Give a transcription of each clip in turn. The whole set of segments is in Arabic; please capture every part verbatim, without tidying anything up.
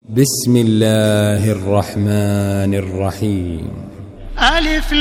بسم الله الرحمن الرحيم. ألف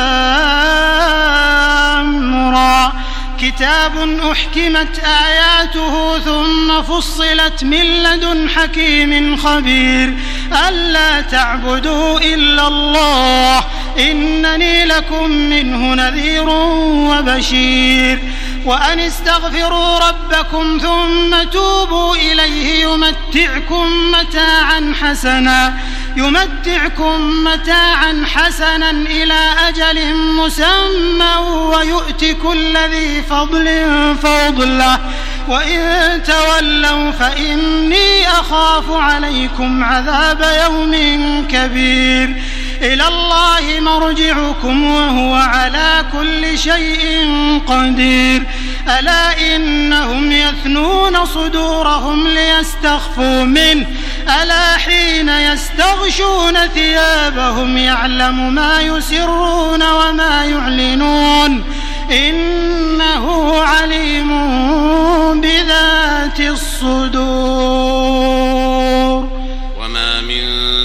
لام را كتاب أحكمت آياته ثم فصلت من لدن حكيم خبير ألا تعبدوا إلا الله إنني لكم منه نذير وبشير وأن استغفروا ربكم ثم توبوا إليه يمتعكم متاعا حسنا يمتعكم متاعا حسنا إلى أجل مسمى ويؤت كل ذي فضل فضله وإن تولوا فإني أخاف عليكم عذاب يوم كبير إلى الله مرجعكم وهو على كل شيء قدير ألا إنهم يثنون صدورهم ليستخفوا منه ألا حين يستغشون ثيابهم يعلم ما يسرون وما يعلنون إنه عليم بذات الصدور. وما من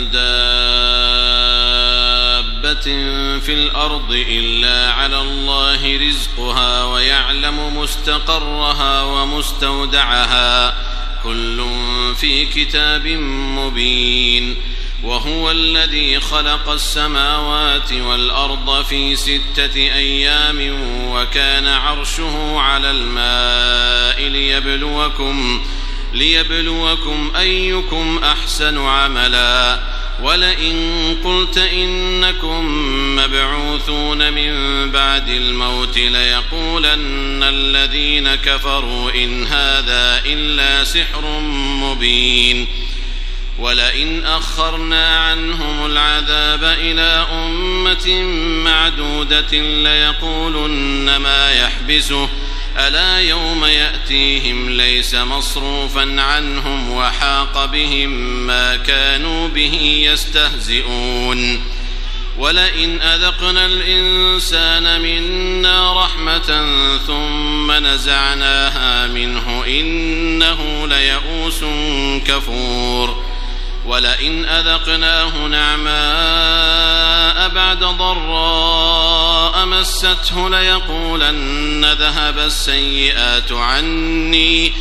دابة في الأرض إلا على الله رزقها ويعلم مستقرها ومستودعها كل في كتاب مبين. وهو الذي خلق السماوات والأرض في ستة أيام وكان عرشه على الماء ليبلوكم, ليبلوكم أيكم أحسن عملا ولئن قلت إنكم مبعوثون من بعد الموت ليقولن الذين كفروا إن هذا إلا سحر مبين. ولئن أخرنا عنهم العذاب إلى أمة معدودة ليقولن ما يحبسه ألا يوم يأتيهم ليس مصروفا عنهم وحاق بهم ما كانوا به يستهزئون. ولئن أذقنا الإنسان منا رحمة ثم نزعناها منه إنه ليئوس كفور. ولئن أذقناه نعماء بعد ضراء مسته ليقولن ذهب السيئات عني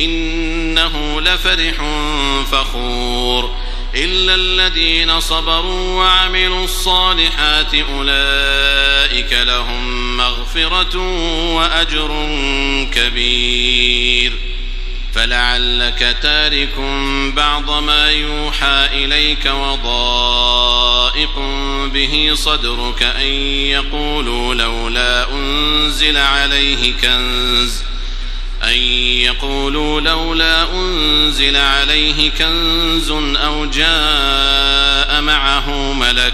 إنه لفرح فخور. إلا الذين صبروا وعملوا الصالحات أولئك لهم مغفرة وأجر كبير. فلعلك تارك بعض ما يوحى إليك وضائق به صدرك أن يقولوا لولا أنزل عليه كنز أن يقولوا لولا أنزل عليه كنز أو جاء معه ملك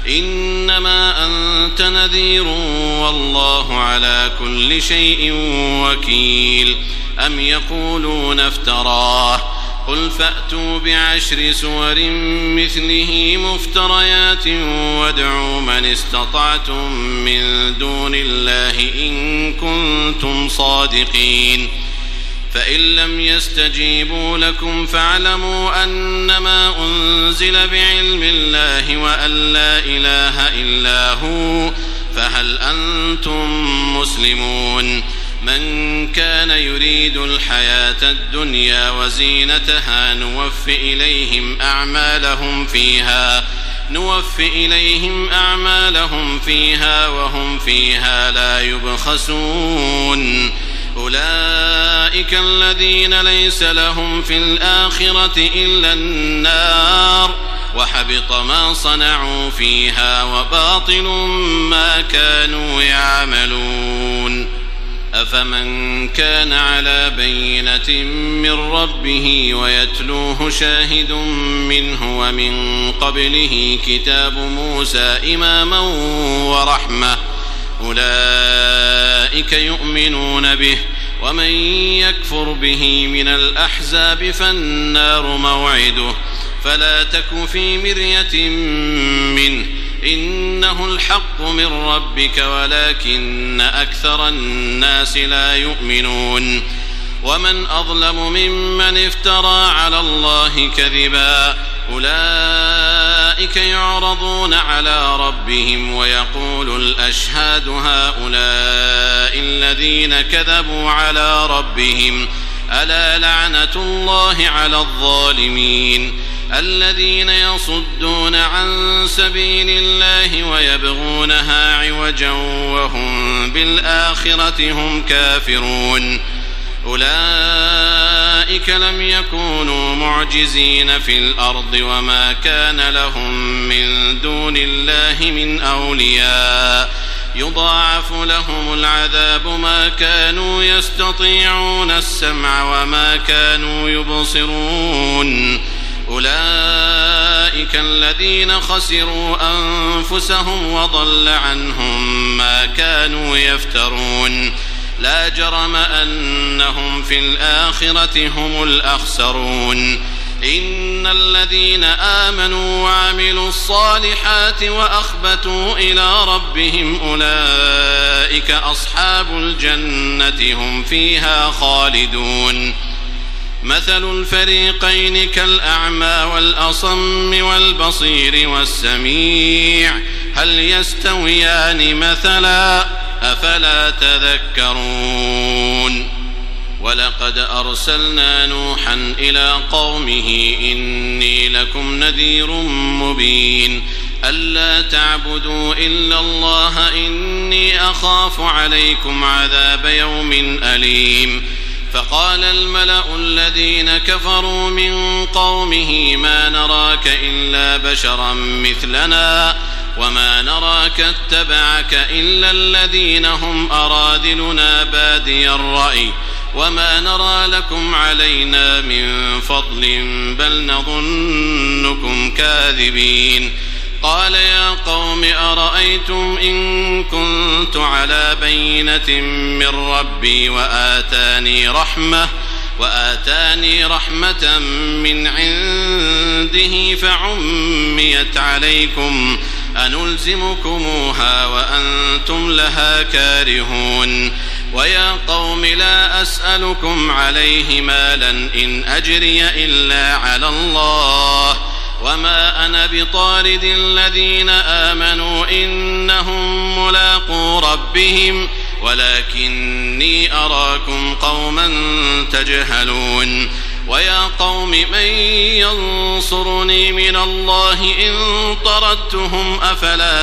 إنما أنت نذير والله على كل شيء وكيل. أم يقولون افتراه قل فأتوا بعشر سور مثله مفتريات وادعوا من استطعتم من دون الله إن كنتم صادقين. فإن لم يستجيبوا لكم فاعلموا أنما أنزل بعلم الله وأن لا إله إلا هو فهل أنتم مسلمون. من كان يريد الحياة الدنيا وزينتها نوف إليهم أعمالهم فيها نوف إليهم أعمالهم فيها وهم فيها لا يبخسون. أولئك الذين ليس لهم في الآخرة إلا النار وحبط ما صنعوا فيها وباطل ما كانوا يعملون. أفمن كان على بينة من ربه ويتلوه شاهد منه ومن قبله كتاب موسى إماما ورحمة أولئك يؤمنون به. ومن يكفر به من الأحزاب فالنار موعده فلا تك في مرية منه إنه الحق من ربك ولكن أكثر الناس لا يؤمنون. ومن أظلم ممن افترى على الله كذبا أولئك يعرضون على ربهم ويقول الأشهاد هؤلاء الذين كذبوا على ربهم ألا لعنة الله على الظالمين الذين يصدون عن سبيل الله ويبغونها عوجا وهم بالآخرة هم كافرون أولئك لم يكونوا معجزين في الأرض وما كان لهم من دون الله من أولياء يضاعف لهم العذاب ما كانوا يستطيعون السمع وما كانوا يبصرون أولئك الذين خسروا أنفسهم وضل عنهم ما كانوا يفترون لا جرم أنهم في الآخرة هم الأخسرون إن الذين آمنوا وعملوا الصالحات وأخبتوا إلى ربهم أولئك أصحاب الجنة هم فيها خالدون مثل الفريقين كالأعمى والأصم والبصير والسميع هل يستويان مثلا أفلا تذكرون ولقد أرسلنا نوحا إلى قومه إني لكم نذير مبين ألا تعبدوا إلا الله إني أخاف عليكم عذاب يوم أليم فقال الملأ الذين كفروا من قومه ما نراك إلا بشرا مثلنا وما نراك اتبعك إلا الذين هم أراذلنا بادي الرأي وما نرى لكم علينا من فضل بل نظنكم كاذبين قال يا قوم أرأيتم إن كنت على بينة من ربي وآتاني رحمة وآتاني رحمة من عنده فعميت عليكم أنلزمكموها وأنتم لها كارهون ويا قوم لا أسألكم عليه مالا إن أجري إلا على الله وما أنا بطارد الذين آمنوا إنهم ملاقو ربهم ولكني أراكم قوما تجهلون ويا قوم من ينصرني من الله إن طردتهم أفلا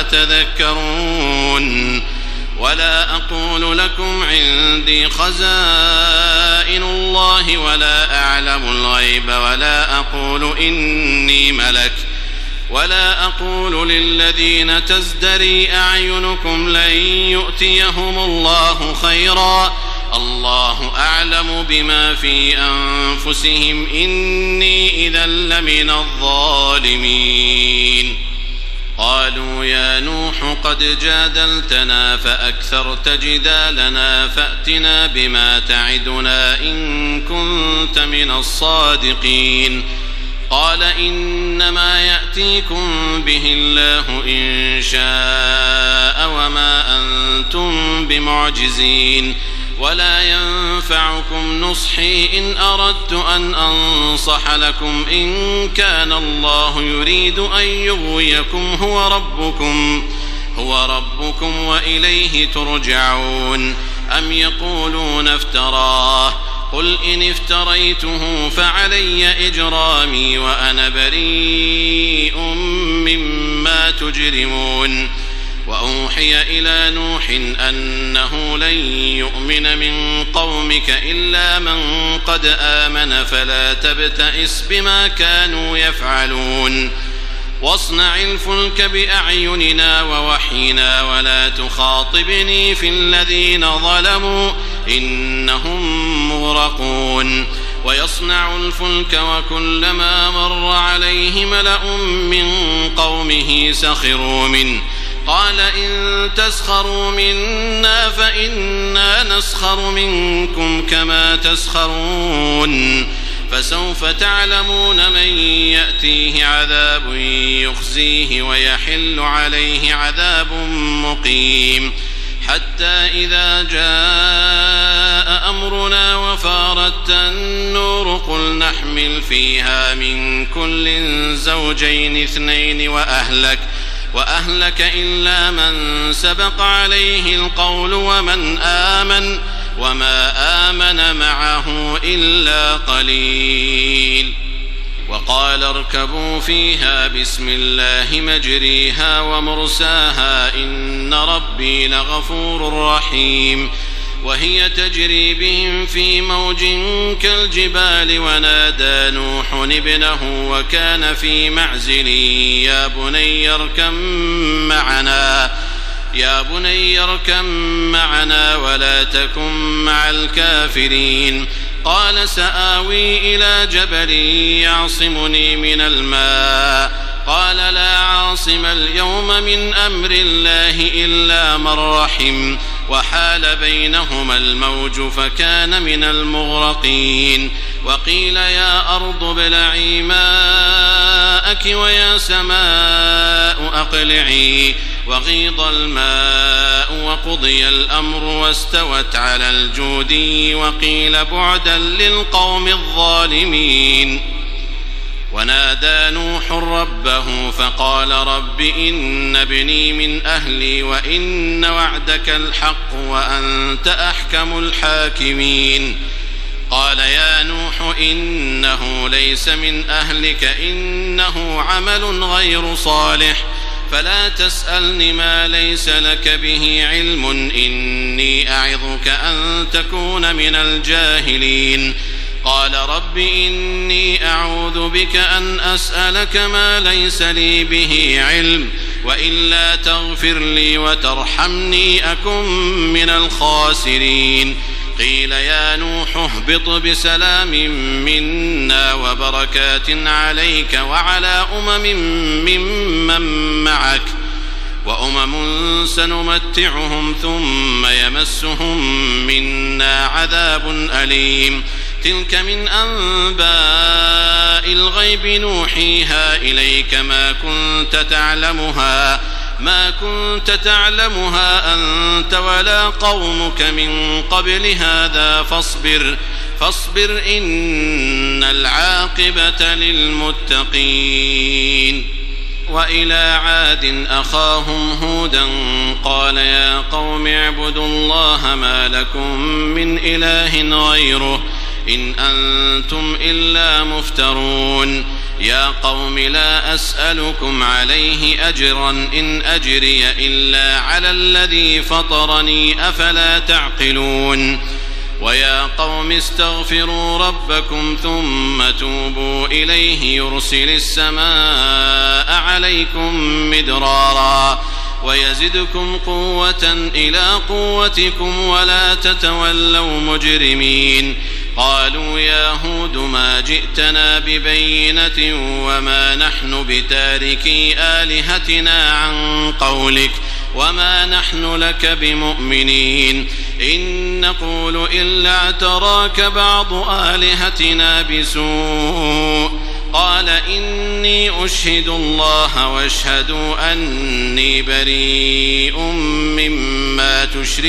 تذكرون ولا أقول لكم عندي خزائن الله ولا أعلم الغيب ولا أقول إني ملك ولا أقول للذين تزدري أعينكم لن يؤتيهم الله خيرا الله أعلم بما في أنفسهم إني إذا لمن الظالمين قالوا يا نوح قد جادلتنا فأكثرت جدالنا فأتنا بما تعدنا إن كنت من الصادقين قال إنما يأتيكم به الله إن شاء وما أنتم بمعجزين ولا ينفعكم نصحي إن أردت أن أنصح لكم إن كان الله يريد أن يغويكم هو ربكم هو ربكم وإليه ترجعون أم يقولون افتراه قل إن افتريته فعلي إجرامي وأنا بريء مما تجرمون وأوحي إلى نوح أنه لن يؤمن من قومك إلا من قد آمن فلا تبتئس بما كانوا يفعلون واصنع الفلك بأعيننا ووحينا ولا تخاطبني في الذين ظلموا إنهم مغرقون ويصنع الفلك وكلما مر عليه ملأ من قومه سخروا منه قال إن تسخروا منا فإنا نسخر منكم كما تسخرون فسوف تعلمون من يأتيه عذاب يخزيه ويحل عليه عذاب مقيم حتى إذا جاء أمرنا وفارت النور قل نحمل فيها من كل زوجين اثنين وأهلك وأهلك إلا من سبق عليه القول ومن آمن وما آمن معه إلا قليل. وقال اركبوا فيها بسم الله مجريها ومرساها إن ربي لغفور رحيم. وهي تجري بهم في موج كالجبال ونادى نوح ابنه وكان في معزل يا بني اركب معنا يا بني اركب معنا ولا تكن مع الكافرين. قال سآوي إلى جبل يعصمني من الماء قال لا عاصم اليوم من أمر الله إلا من رحم وحال بينهما الموج فكان من المغرقين. وقيل يا أرض ابلعي ماءك ويا سماء أقلعي وغيض الماء وقضي الأمر واستوت على الجودي وقيل بعدا للقوم الظالمين. ونادى نوح ربه فقال رب إن ابني من أهلي وإن وعدك الحق وأنت أحكم الحاكمين. قال يا نوح إنه ليس من أهلك إنه عمل غير صالح فلا تسألني ما ليس لك به علم إني أعظك أن تكون من الجاهلين. قال رب إني أعوذ بك أن أسألك ما ليس لي به علم وإلا تغفر لي وترحمني أكن من الخاسرين. قيل يا نوح اهبط بسلام منا وبركات عليك وعلى أمم ممن معك وأمم سنمتعهم ثم يمسهم منا عذاب أليم. تلك من أنباء الغيب نوحيها إليك ما كنت تعلمها ما كنت تعلمها أنت ولا قومك من قبل هذا فاصبر فاصبر إن العاقبة للمتقين. وإلى عاد أخاهم هودا قال يا قوم اعبدوا الله ما لكم من إله غيره إن أنتم إلا مفترون. يا قوم لا أسألكم عليه أجرا إن أجري إلا على الذي فطرني أفلا تعقلون. ويا قوم استغفروا ربكم ثم توبوا إليه يرسل السماء عليكم مدرارا ويزدكم قوة إلى قوتكم ولا تتولوا مجرمين. قالوا يا هود ما جئتنا ببينة وما نحن بتاركي آلهتنا عن قولك وما نحن لك بمؤمنين إن نقول إلا اعتراك بعض آلهتنا بسوء. قال إني أشهد الله واشهدوا أني بريء مما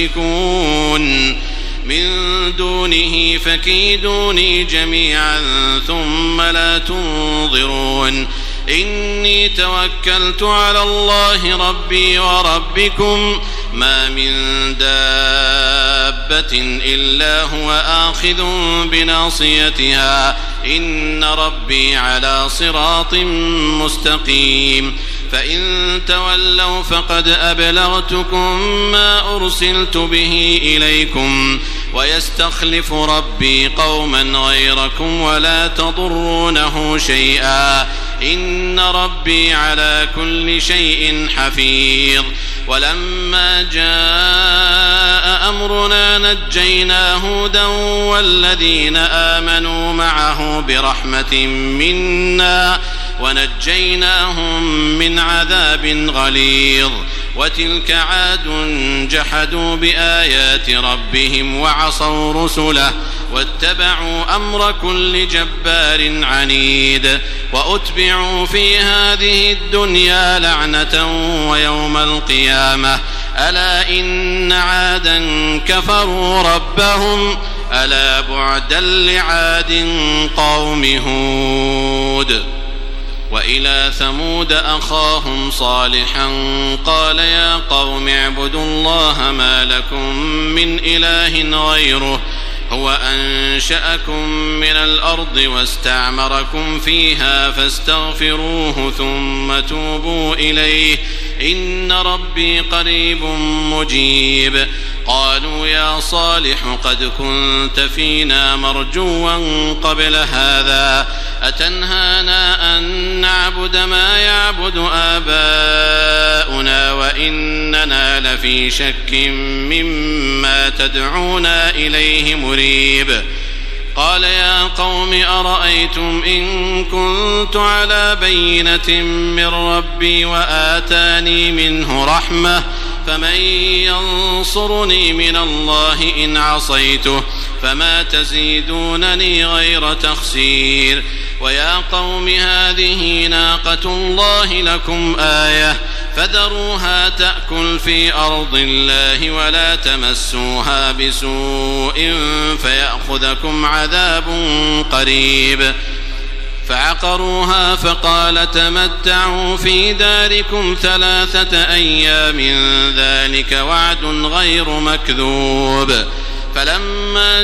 تشركون من دونه فكيدوني جميعا ثم لا تنظرون. إني توكلت على الله ربي وربكم ما من دابة إلا هو آخذ بناصيتها إن ربي على صراط مستقيم. فإن تولوا فقد أبلغتكم ما أرسلت به إليكم ويستخلف ربي قوما غيركم ولا تضرونه شيئا إن ربي على كل شيء حفيظ. ولما جاء أمرنا نجينا هودا والذين آمنوا معه برحمة منا ونجيناهم من عذاب غليظ. وتلك عاد جحدوا بآيات ربهم وعصوا رسله واتبعوا أمر كل جبار عنيد. وأتبعوا في هذه الدنيا لعنة ويوم القيامة ألا إن عادا كفروا ربهم ألا بعدا لعاد قوم هود وإلى ثمود أخاهم صالحا قال يا قوم اعبدوا الله ما لكم من إله غيره هو أنشأكم من الأرض واستعمركم فيها فاستغفروه ثم توبوا إليه إن ربي قريب مجيب قالوا يا صالح قد كنت فينا مرجوا قبل هذا أتنهانا أن نعبد ما يعبد آباؤنا وإننا لفي شك مما تدعونا إليه مريب قال يا قوم أرأيتم إن كنت على بينة من ربي وآتاني منه رحمة فمن ينصرني من الله إن عصيته فما تزيدونني غير تخسير ويا قوم هذه ناقة الله لكم آية فذروها تأكل في أرض الله ولا تمسوها بسوء فيأخذكم عذاب قريب فعقروها فقال تمتعوا في داركم ثلاثة أيام ذلك وعد غير مكذوب فلما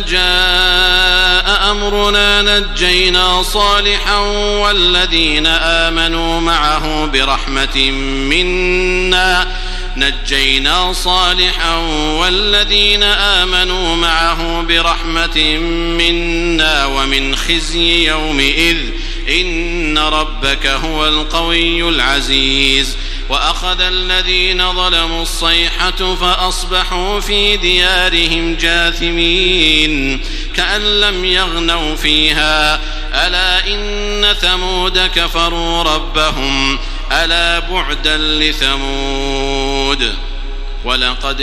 جاء أمرنا نجينا صالحا والذين آمنوا معه برحمة منا نجينا صالحا والذين آمنوا معه برحمة منا ومن خزي يومئذ إن ربك هو القوي العزيز وأخذ الذين ظلموا الصيحة فأصبحوا في ديارهم جاثمين كأن لم يغنوا فيها ألا إن ثمود كفروا ربهم ألا بعدا لثمود ولقد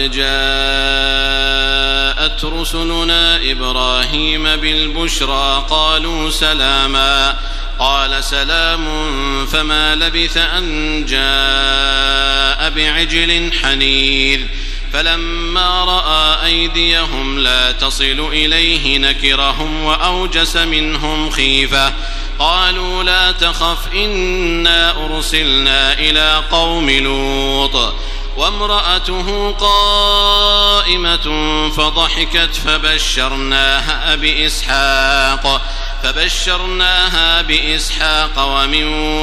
جاءت رسلنا إبراهيم بالبشرى قالوا سلاما قال سلام فما لبث أن جاء بعجل حنيذ فلما رأى أيديهم لا تصل إليه نكرهم وأوجس منهم خيفة قالوا لا تخف إنا أرسلنا إلى قوم لوط وامرأته قائمة فضحكت فبشرناها بإسحاق فبشرناها بإسحاق ومن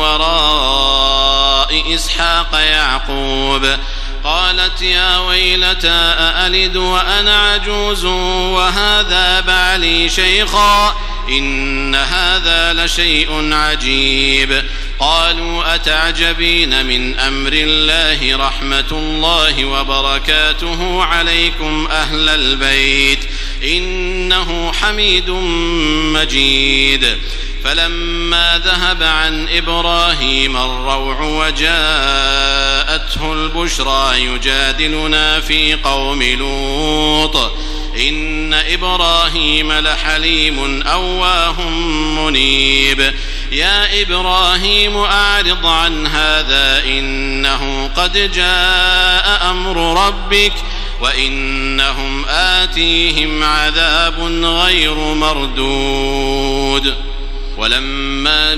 وراء إسحاق يعقوب قالت يا ويلتى أألد وأنا عجوز وهذا بعلي شيخا إن هذا لشيء عجيب قالوا أتعجبين من أمر الله رحمة الله وبركاته عليكم أهل البيت إنه حميد مجيد فلما ذهب عن إبراهيم الروع وجاءته البشرى يجادلنا في قوم لوط إن إبراهيم لحليم أواه منيب يا إبراهيم أعرض عن هذا إنه قد جاء أمر ربك وإنهم آتيهم عذاب غير مردود ولما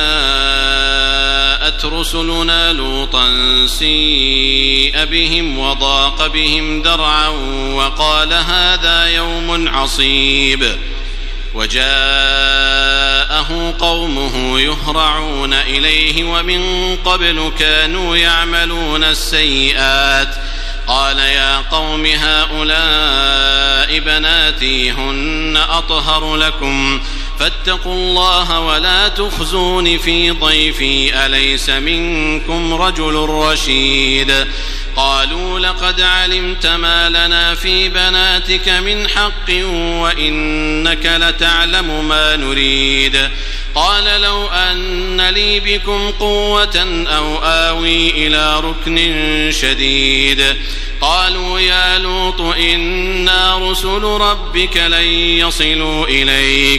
جاءت رسلنا لوطا سيء بهم وضاق بهم ذرعا وقال هذا يوم عصيب وجاءه قومه يهرعون إليه ومن قبل كانوا يعملون السيئات قال يا قوم هؤلاء بناتي هن أطهر لكم فاتقوا الله ولا تخزون في ضيفي أليس منكم رجل رشيد قالوا لقد علمت ما لنا في بناتك من حق وإنك لتعلم ما نريد قال لو أن لي بكم قوة أو آوي إلى ركن شديد قالوا يا لوط إنا رسل ربك لن يصلوا إليك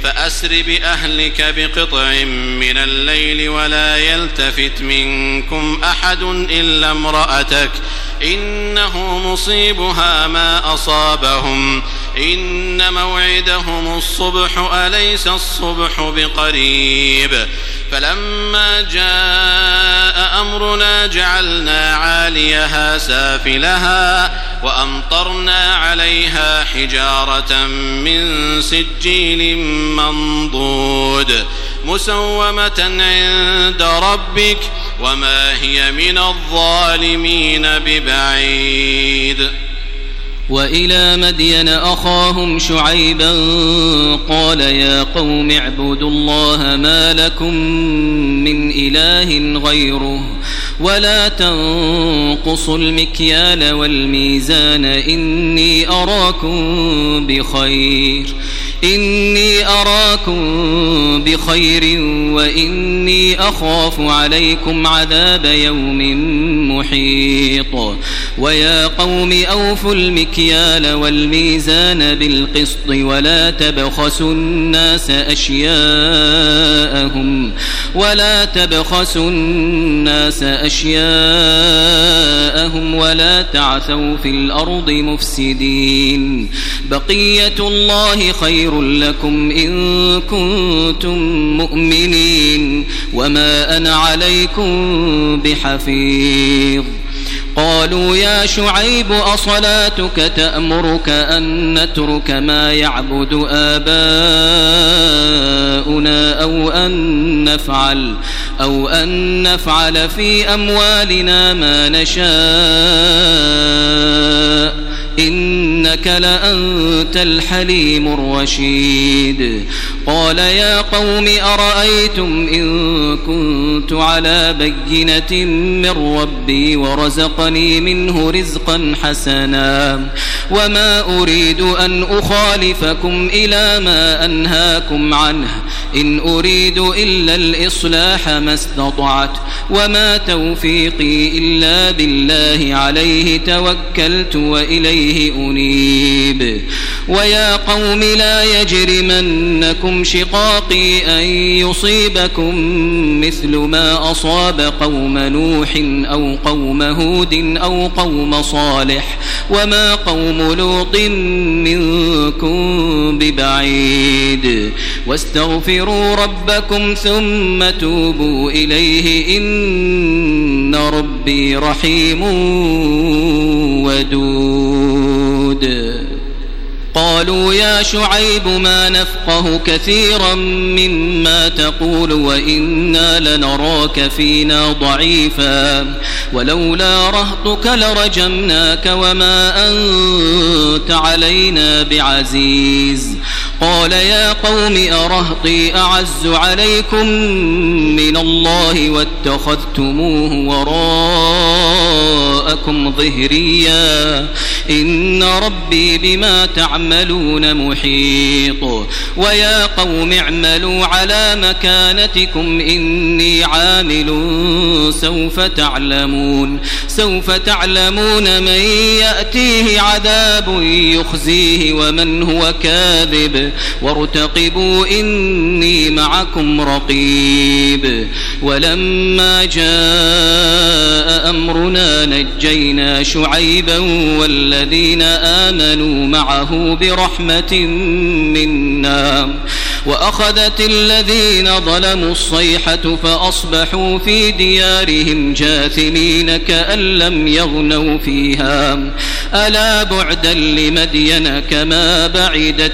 فأسر بأهلك بقطع من الليل ولا يلتفت منكم أحد إلا امرأتك إنه مصيبها ما أصابهم إن موعدهم الصبح أليس الصبح بقريب فلما جاء أمرنا جعلنا عاليها سافلها وأمطرنا عليها حجارة من سجيل منضود مسومة عند ربك وما هي من الظالمين ببعيد. وإلى مدين أخاهم شعيبا قال يا قوم اعبدوا الله ما لكم من إله غيره ولا تنقصوا المكيال والميزان إني أراكم بخير إني أراكم بخير وإني أخاف عليكم عذاب يوم محيط. ويا قوم أوفوا المكيال والميزان بالقسط ولا تبخسوا الناس أشياءهم ولا تبخسوا الناس أشياءهم ولا تعثوا في الأرض مفسدين. بقية الله خير لكم إن كنتم مؤمنين وما أنا عليكم بحفيظ. قالوا يا شعيب أصلاتك تأمرك أن نترك ما يعبد آباؤنا أو أن نفعل أو أن نفعل في أموالنا ما نشاء إنك لأنت الحليم الرشيد. قال يا قوم أرأيتم إن كنت على بينة من ربي ورزقني منه رزقا حسنا وما أريد أن أخالفكم إلى ما أنهاكم عنه إن أريد إلا الإصلاح ما استطعت وما توفيقي إلا بالله عليه توكلت وإليه أنيب. ويا قوم لا يجرمنكم شقاقي أن يصيبكم مثل ما أصاب قوم نوح أو قوم هود أو قوم صالح وما قوم لوط منكم ببعيد. واستغفروا ربكم ثم توبوا إليه إن ربي رحيم ودود. قالوا يا شعيب ما نفقه كثيرا مما تقول وإنا لنراك فينا ضعيفا ولولا رهطك لرجمناك وما أنت علينا بعزيز. قال يا قوم أرهطي أعز عليكم من الله واتخذتموه وراءكم ظهريا إن ربي بما تعملون محيط. ويا قوم اعملوا على مكانتكم إني عامل سوف تعلمون سوف تعلمون من يأتيه عذاب يخزيه ومن هو كاذب وارتقبوا إني معكم رقيب. ولما جاء أمرنا نجينا شعيبا والذين آمنوا معه برحمة منا وأخذت الذين ظلموا الصيحة فأصبحوا في ديارهم جاثمين كأن لم يغنوا فيها ألا بعدا لمدين كما بعدت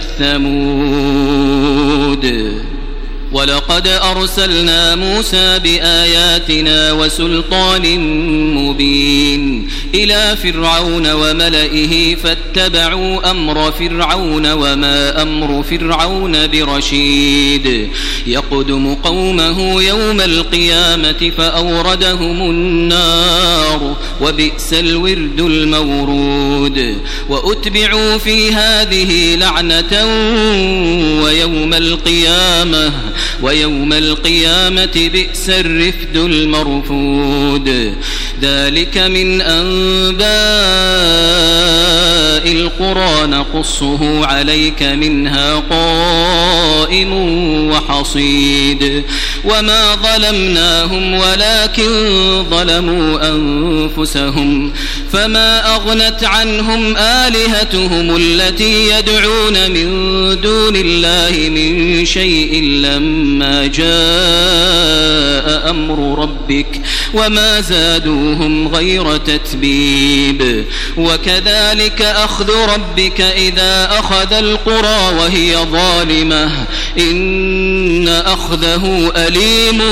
ثمود. ولقد أرسلنا موسى بآياتنا وسلطان مبين إلى فرعون وملئه فاتبعوا أمر فرعون وما أمر فرعون برشيد. يقدم قومه يوم القيامة فأوردهم النار وبئس الورد المورود. وأتبعوا في هذه لعنة ويوم القيامة ويوم القيامة بئس الرفد المرفود. ذلك من أنباء القرى نقصه عليك منها قائم قائم وحصيد وما ظلمناهم ولكن ظلموا أنفسهم فما أغنت عنهم آلهتهم التي يدعون من دون الله من شيء لما جاء أمر ربك وما زادوهم غير تتبيب وكذلك أخذ ربك إذا أخذ القرى وهي ظالمة إن أخذه أليم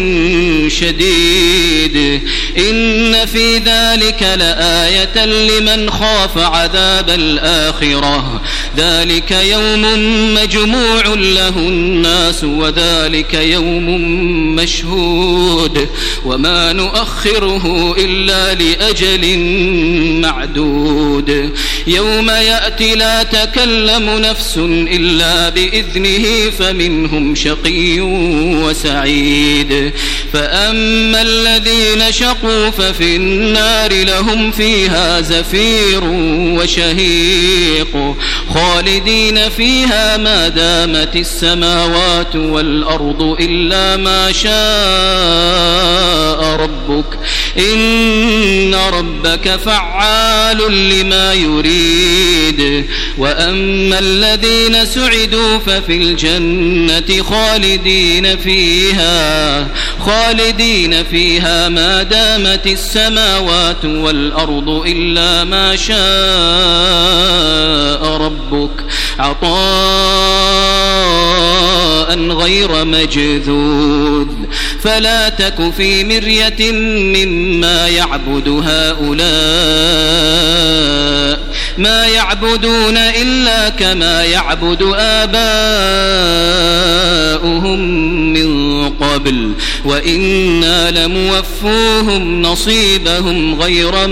شديد إن في ذلك لآية لمن خاف عذاب الآخرة ذلك يوم مجموع له الناس وذلك يوم مشهود وما نؤخره إلا لأجل معدود يوم يأتي لا تكلم نفس إلا بإذنه فمنهم شقي وسعيد فأما الذين شقوا ففي النار لهم فيها زفير وشهيق خالدين فيها ما دامت السماوات والأرض إلا ما شاء ربك إن ربك فعال لما يريد وأما الذين سعدوا ففي الجنة خالدين فيها خالدين فيها ما دامت السماوات والأرض إلا ما شاء ربك عطاء غير مجذوذ فلا تك في مرية مما يعبد هؤلاء ما يعبدون إلا كما يعبد آباؤهم من قبل وإنا لموفوهم نصيبهم غير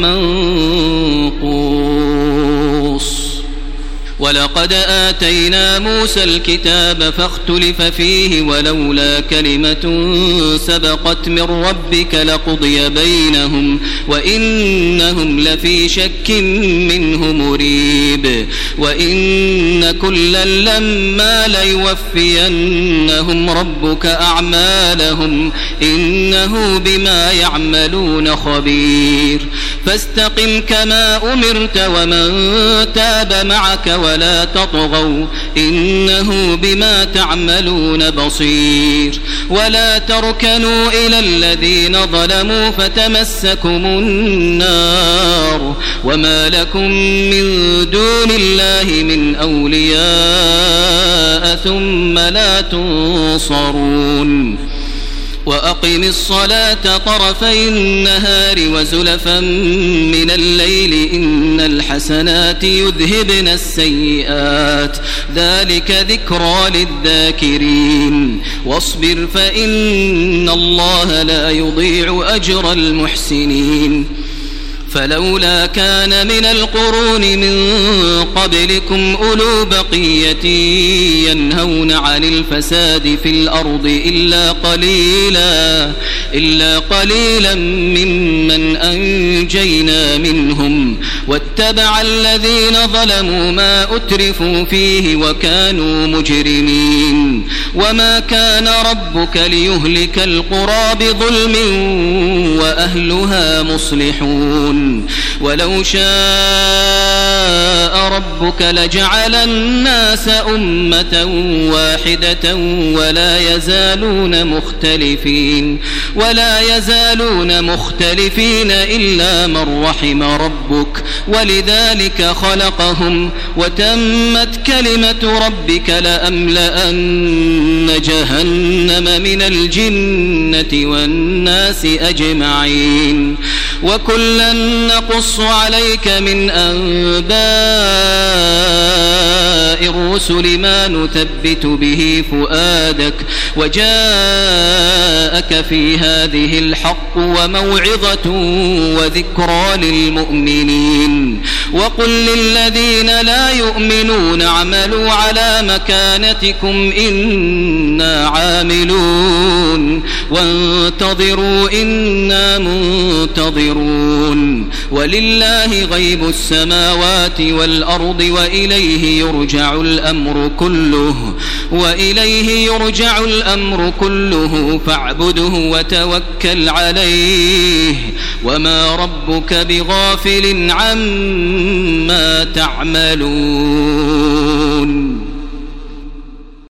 منقوص ولقد آتينا موسى الكتاب فاختلف فيه ولولا كلمة سبقت من ربك لقضي بينهم وإنهم لفي شك منه مريب وإن كلا لما ليوفينهم ربك أعمالهم إنه بما يعملون خبير فاستقم كما أمرت ومن تاب معك ولا تطغوا إنه بما تعملون بصير ولا تركنوا إلى الذين ظلموا فتمسكم النار وما لكم من دون الله من أولياء ثم لا تنصرون وأقم الصلاة طرفي النهار وزلفا من الليل إن الحسنات يذهبن السيئات ذلك ذكرى للذاكرين واصبر فإن الله لا يضيع أجر المحسنين فلولا كان من القرون من قبلكم أولو بقية ينهون عن الفساد في الأرض إلا قليلا إلا قليلا ممن أنجينا منهم واتبع الذين ظلموا ما أترفوا فيه وكانوا مجرمين وما كان ربك ليهلك القرى بظلم وأهلها مصلحون ولو شاء ربك لجعل الناس أمة واحدة ولا يزالون مختلفين ولا يزالون مختلفين إلا من رحم ربك ولذلك خلقهم وتمت كلمة ربك لأملأن جهنم من الجنة والناس أجمعين وكلا نقص عليك من أنباء الرسل ما نثبت به فؤادك وجاءك في هذه الحق وموعظة وذكرى للمؤمنين وقل للذين لا يؤمنون اعملوا على مكانتكم إنا عاملون وانتظروا إنا منتظرون ولله غيب السماوات والأرض وإليه يرجع الأمر كله وإليه يرجع الأمر كله فاعبده وتوكل عليه وما ربك بغافل عما تعملون.